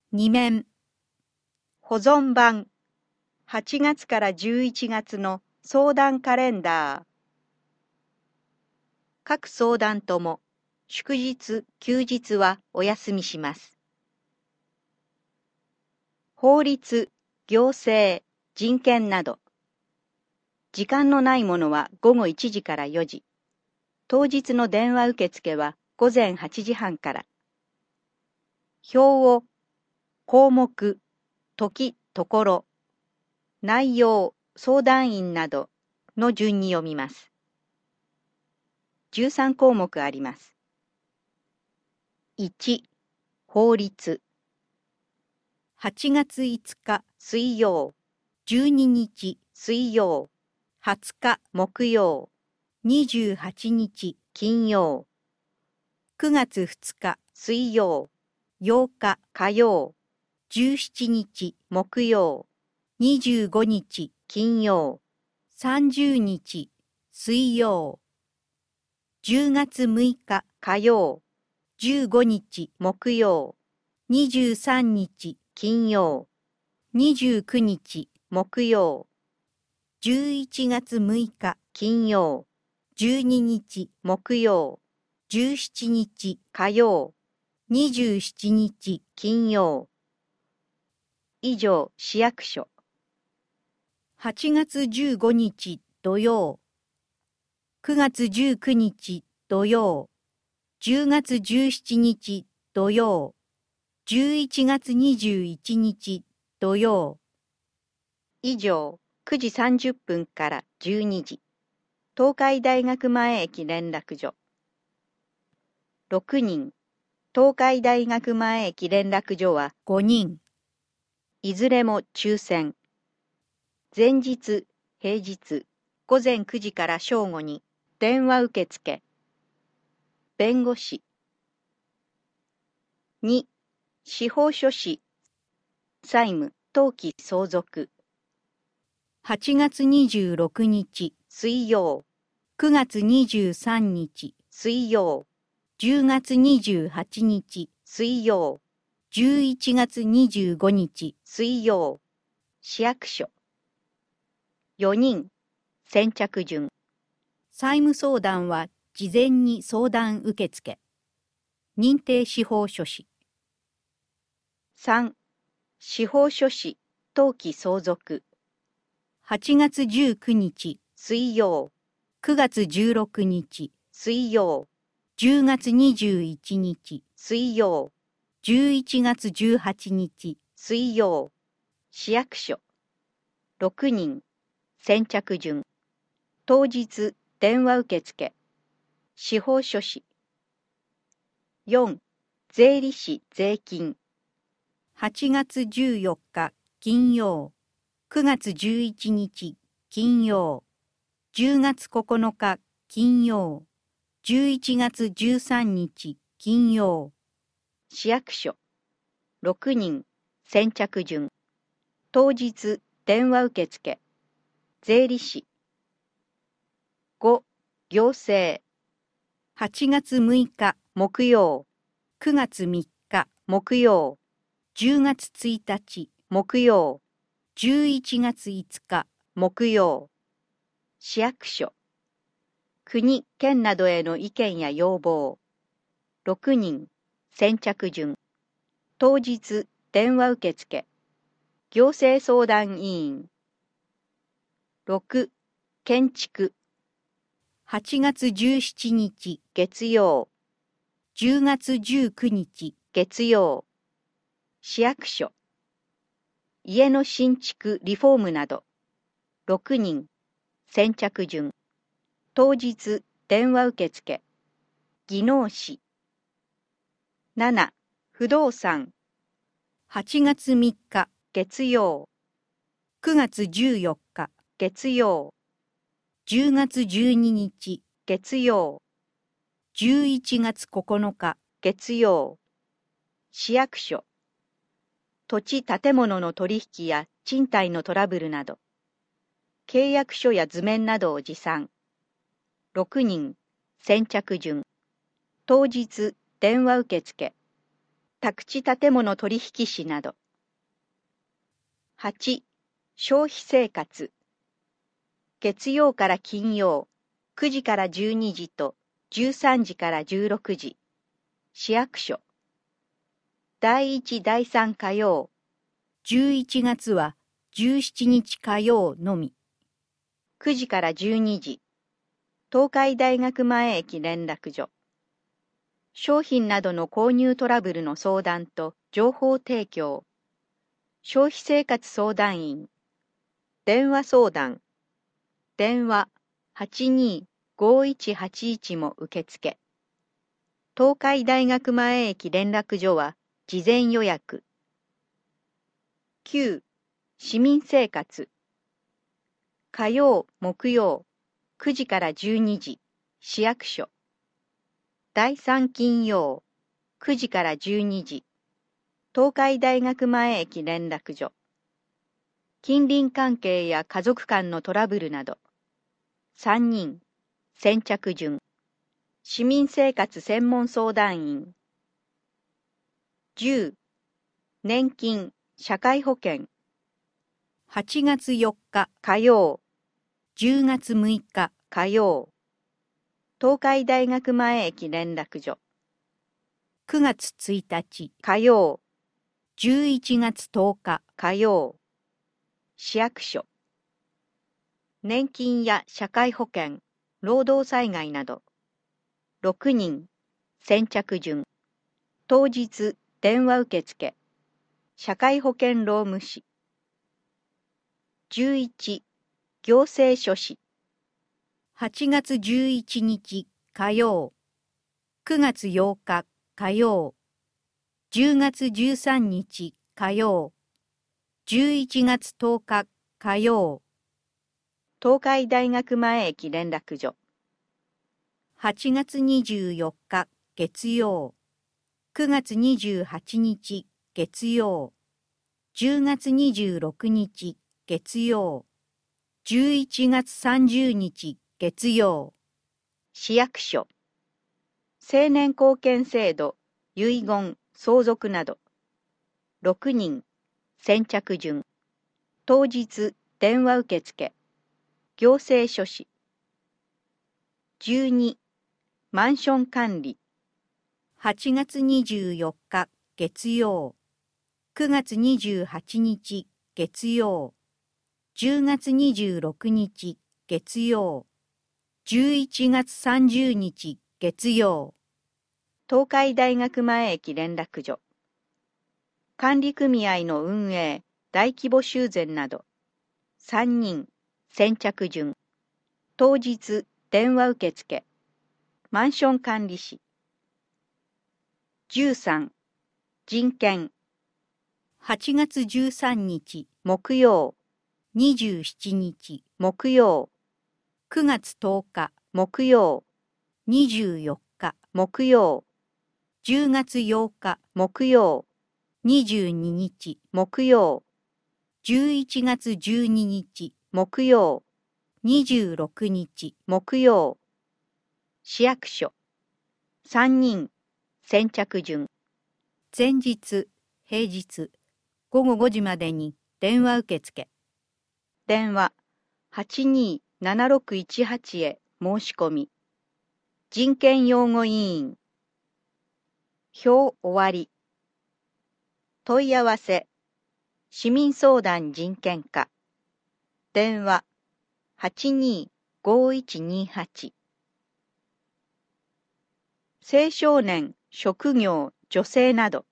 2面保存版8月から11月の相談カレンダー。各相談とも祝日・休日はお休みします。法律、行政、人権など。時間のないものは午後1時から4時。当日の電話受付は午前8時半から。表を項目、時、ところ、内容、相談員などの順に読みます。13項目あります。1、法律。 8月5日水曜、 12日水曜、 20日木曜、 28日金曜、 9月2日水曜、 8日火曜、 17日木曜、 25日金曜、 30日水曜10月6日火曜、 15日木曜、 23日金曜、 29日木曜、 11月6日金曜、 12日木曜、 17日火曜、 27日金曜。以上、市役所。 8月15日土曜9月19日土曜10月17日土曜11月21日土曜以上、9時30分から12時。東海大学前駅連絡所。6人。東海大学前駅連絡所は 5人いずれも抽選。前日、平日、午前9時から正午に電話受付。弁護士。2、司法書士。債務、登記相続。 8月26日水曜、 9月23日水曜、 10月28日水曜、 11月25日水曜。市役所。4人。先着順。 債務相談は事前に相談受付認定司法書士 3、司法書士、登記相続。 8月19日水曜、 9月16日水曜、 10月21日水曜、 11月18日水曜。市役所。6人。先着順。当日、電話受付。司法書士。4、税理士税金。 8月14日金曜9月11日金曜10月9日金曜11月13日金曜市役所。6人。先着順。当日、電話受付。税理士。5、行政。 8月6日木曜、 9月3日木曜、 10月1日木曜、 11月5日木曜。市役所。国、県などへの意見や要望。6人。先着順。当日、電話受付。行政相談委員。6、建築。 8月17日月曜、 10月19日月曜。市役所。家の新築、リフォームなど。6人。先着順。当日、電話受付。技能士。7、不動産。 8月3日月曜、 9月14日月曜、 10月12日月曜、 11月9日月曜。市役所。土地建物の取引や賃貸のトラブルなど。契約書や図面などを持参。6人。先着順。当日、電話受付。 宅地建物取引士など。8、消費生活。月曜から金曜、9時から12時と13時から16時。市役所。第1、第3火曜。 11月は17日火曜のみ。 9時から12時。東海大学前駅連絡所。商品などの購入トラブルの相談と情報提供。消費生活相談員。電話相談。電話82-5181も受付。東海大学前駅連絡所は事前予約。9、市民生活。火曜、木曜、9時から12時、市役所。第3金曜、9時から12時、東海大学前駅連絡所。近隣関係や家族間のトラブルなど。3人、先着順。市民生活専門相談員。10、年金、社会保険。 8月4日火曜、 10月6日火曜。東海大学前駅連絡所。 9月1日火曜、 11月10日火曜。市役所。年金や社会保険、労働災害など。6人、先着順。当日、電話受付。社会保険労務士。11、行政書士。 8月11日火曜9月8日火曜10月13日火曜11月10日火曜東海大学前駅連絡所。 8月24日月曜9月28日月曜10月26日月曜11月30日月曜市役所。青年貢献制度、遺言、相続など。6人、先着順。当日、電話受付。行政書士。12、マンション管理。 8月24日月曜9月28日月曜10月26日月曜11月30日月曜東海大学前駅連絡所。管理組合の運営、大規模修繕など。3人、先着順。当日、電話受付。マンション管理士。13、人権。 8月13日木曜、 27日木曜、 9月10日木曜、 24日木曜、 10月8日木曜、 22日木曜、 11月12日木曜、 26日木曜。市役所。3人、先着順。 前日平日午後5時までに電話受付。 電話82-7618へ申し込み。人権擁護委員。表終わり。問い合わせ。市民相談人権課。電話82-5128。青少年、職業、女性など。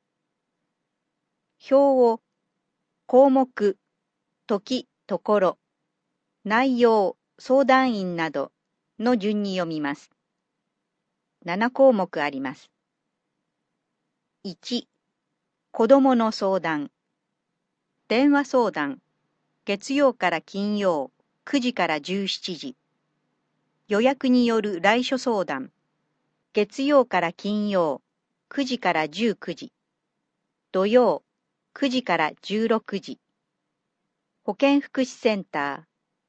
表を項目、時、ところ、内容、相談員などの順に読みます。7項目あります。1、子どもの相談。電話相談。月曜から金曜、9時から17時。予約による来所相談。月曜から金曜、9時から19時。土曜、9時から16時。保健福祉センタ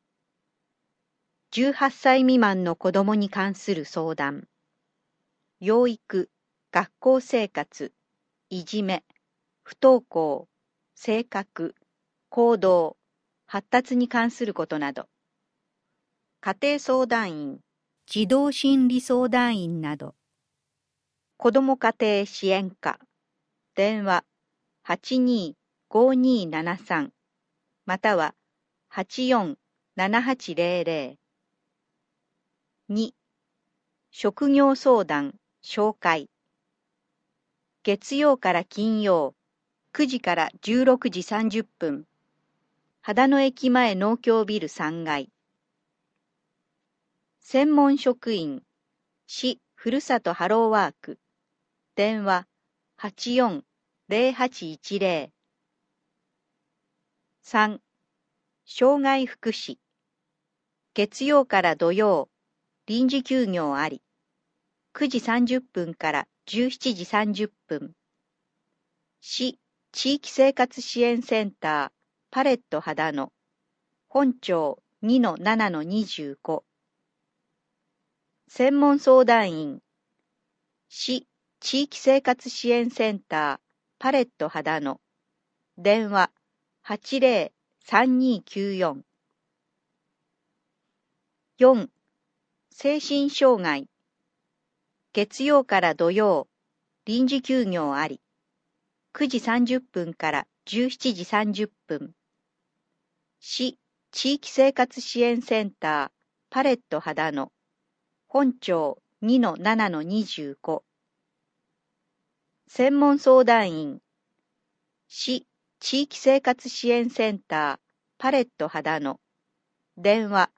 ー。18歳未満の子どもに関する相談。養育、学校生活、 いじめ、不登校、性格、行動、発達に関することなど。家庭相談員、 児童心理相談員など。 子ども家庭支援課、電話825273または847800。2、職業相談、紹介。月曜から金曜、9時から16時30分。秦野駅前農協ビル3階。専門職員、市ふるさとハローワーク。電話840810。3、障害福祉。月曜から土曜、臨時休業あり。9時30分から17時30分。市地域生活支援センターパレット秦野。本町 2-7-25。専門相談員。市地域生活支援センターパレット秦野。電話803294。4、精神障害。月曜から土曜、臨時休業あり。9時30分から17時30分。市地域生活支援センターパレット秦野。本町 2-7-25。専門相談員。市地域生活支援センターパレット秦野。電話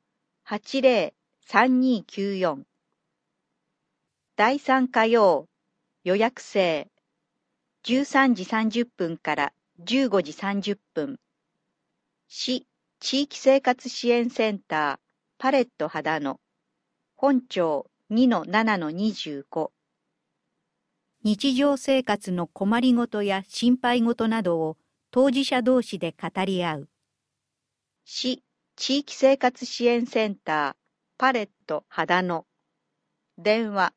803294。第3火曜、予約制。13時30分から15時30分。市地域生活支援センターパレット秦野。本町 2-7-25。 日常生活の困りごとや心配ごとなどを当事者同士で語り合う。 市地域生活支援センターパレット秦野。電話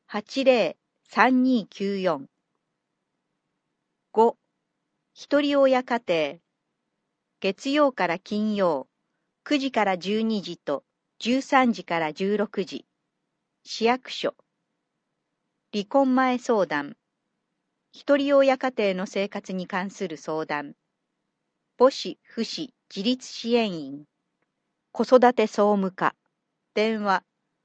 803294。5、ひとり親家庭。月曜から金曜、9時から12時と13時から16時。市役所。離婚前相談。ひとり親家庭の生活に関する相談。母子父子自立支援員。子育て総務課。電話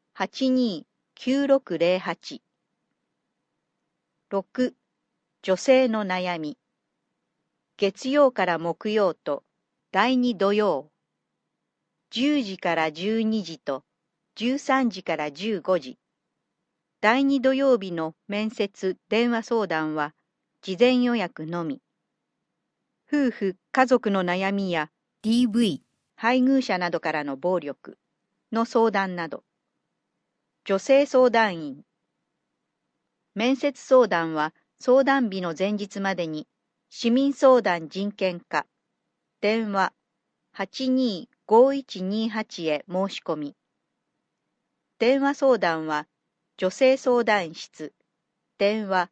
829608。6、女性の悩み。月曜から木曜と第2土曜。10時から12時と13時から15時。第2土曜日の面接・電話相談は事前予約のみ。夫婦・家族の悩みや DV、 配偶者などからの暴力の相談など。女性相談員。面接相談は相談日の前日までに市民相談人権課。電話825128へ申し込み。電話相談は女性相談室。電話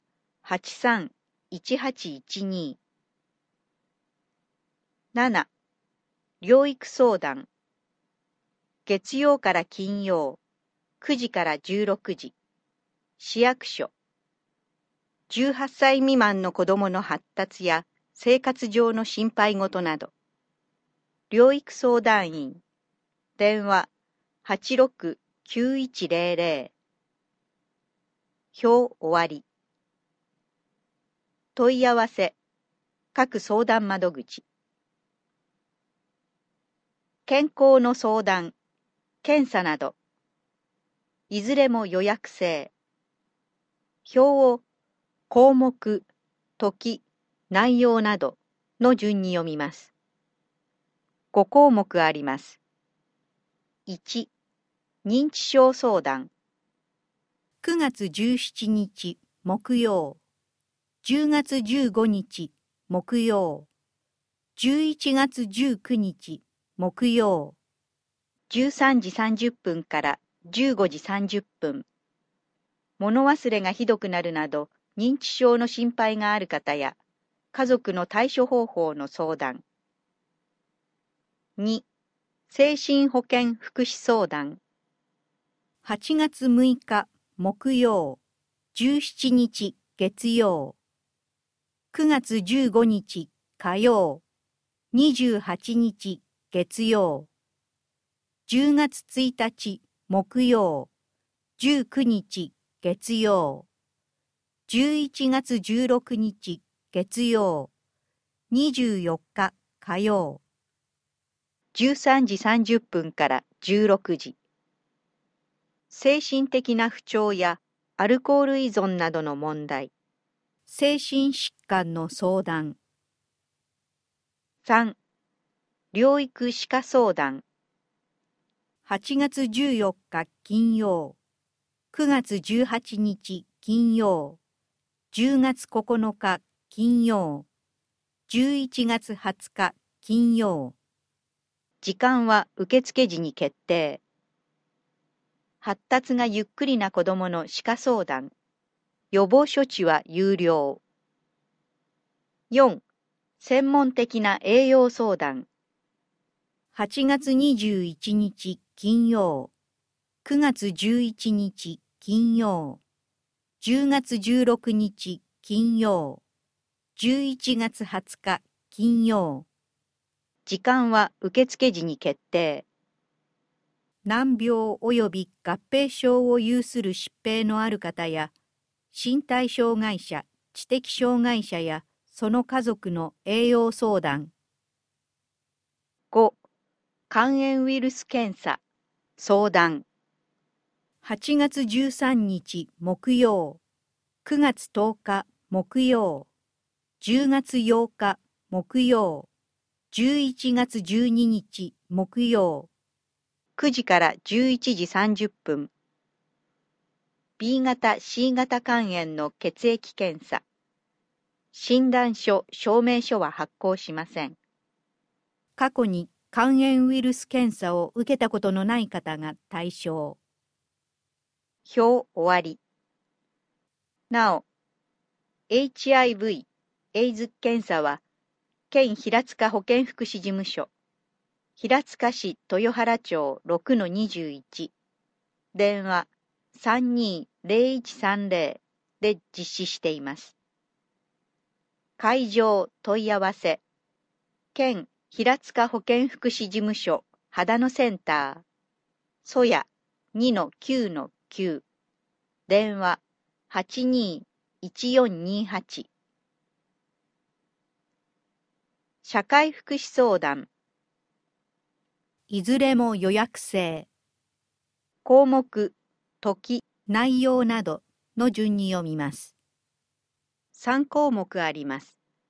831812。7、療育相談。月曜から金曜、9時から16時。市役所。18歳未満の子どもの発達や生活上の心配事など。療育相談員。電話869100。表終わり。問い合わせ。各相談窓口。健康の相談、検査など。いずれも予約制。表を項目、時、内容などの順に読みます。5項目あります。1、認知症相談。 9月17日木曜、10月15日木曜、11月19日木曜。 13時30分から15時30分。物忘れがひどくなるなど認知症の心配がある方や家族の対処方法の相談。2、精神保健福祉相談。 8月6日木曜、17日月曜、9月15日火曜、28日月曜、10月1日木曜、19日月曜、11月16日月曜、24日火曜。 13時30分から16時。精神的な不調やアルコール依存などの問題。 精神疾患の相談。 3、療育歯科相談。 8月14日金曜、9月18日金曜、10月9日金曜、11月20日金曜。 時間は受付時に決定。発達がゆっくりな子どもの歯科相談。予防処置は有料。4、専門的な栄養相談。 8月21日金曜、9月11日金曜、10月16日金曜、11月20日金曜。 時間は受付時に決定。 難病及び合併症を有する疾病のある方や、身体障害者、知的障害者やその家族の栄養相談。 5、肝炎ウイルス検査、相談。 8月13日木曜、9月10日木曜、10月8日木曜、11月12日木曜。 9時から11時30分。B 型 C 型肝炎の血液検査。診断書、証明書は発行しません。 過去に肝炎ウイルス検査を受けたことのない方が対象。 表終わり。なお、HIV、エイズ検査は、県平塚保健福祉事務所、平塚市豊原町 6-21、電話320130で実施しています。会場問い合わせ、県平塚保健福祉事務所秦野センター、そや 2-9-9、電話821428。社会福祉相談。 いずれも予約制。 項目、時、 内容などの順に読みます。 3項目あります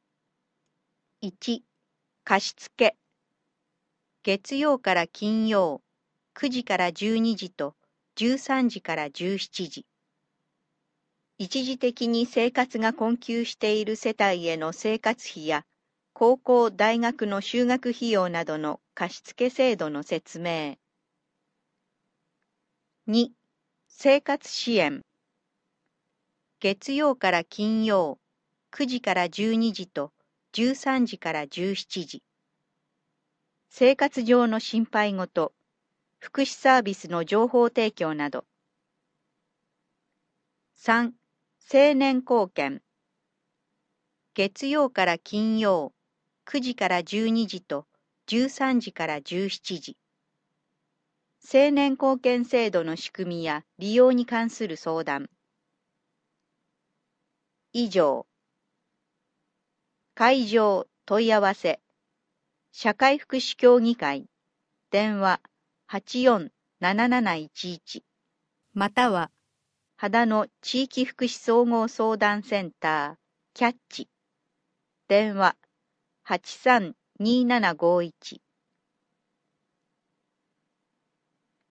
。1、貸付。月曜から金曜、9時から12時と13時から17時。一時的に生活が困窮している世帯への生活費や高校・大学の修学費用などの貸付制度の説明。2、生活支援。月曜から金曜、9時から12時と13時から17時。生活上の心配事、福祉サービスの情報提供など。3、青年貢献。月曜から金曜、9時から12時と13時から17時。青年貢献制度の仕組みや利用に関する相談。以上。会場問い合わせ。社会福祉協議会。電話847711。 または、 秦野地域福祉総合相談センター、キャッチ。電話832751。